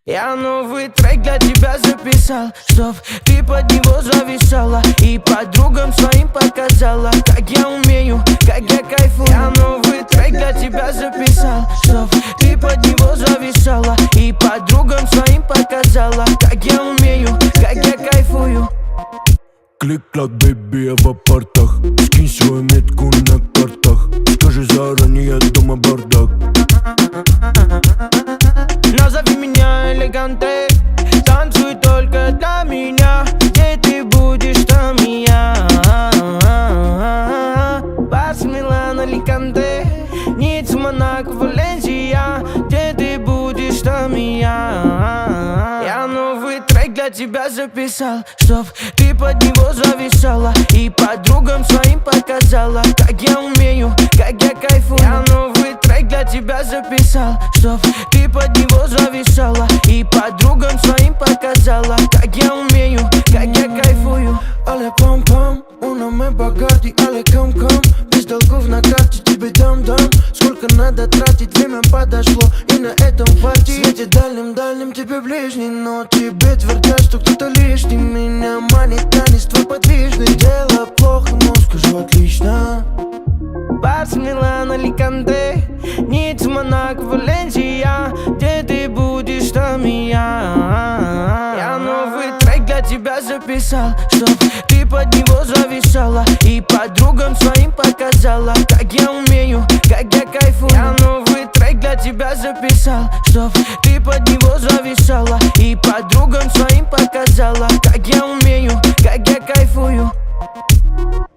Я новый трек для тебя записал, чтоб ты под него зависала и подругам своим показала, как я умею, как я кайфую. Я новый трек для тебя записал, чтоб ты под него зависала и подругам своим показала, как я умею, как я кайфую. Клик-клак, бэйби, я в апартах. Скинь свою метку на картах. Скажи заранее, дома бардак. Назови меня элеганте, танцуй только для меня. Где ты будешь, там и я. Барс, Милан, Аликанте, Ницца, Монако, Валенсия. Где ты будешь, там и я. Я новый трек для тебя записал, чтоб ты под него зависала и подругам своим показала, как я умею, как я кайфую. Я новый трек для тебя записал, чтоб ты под него зависала и подругам своим показала, как я умею, как я кайфую. Але пам-пам, una me Bacardi, але кам-кам. Без долгов на карте тебе дам-дам. Сколько надо тратить, время подошло, и на этом хватит. Светит дальним-дальним, тебе ближний, но тебе твердят, что кто-то лишний. Меня манит танец твой подвижный. Дело плохо, но скажу отлично. Барс, Милан, Аликанте, Ницца, Монако, Валенсия. Где ты будешь, там и я. Я новый трек для тебя записал, чтоб ты под него зависала и подругам своим показала, как я умею, как я кайфую. Я новый трек для тебя записал, чтоб ты под него зависала и подругам своим показала, как я умею, как я кайфую.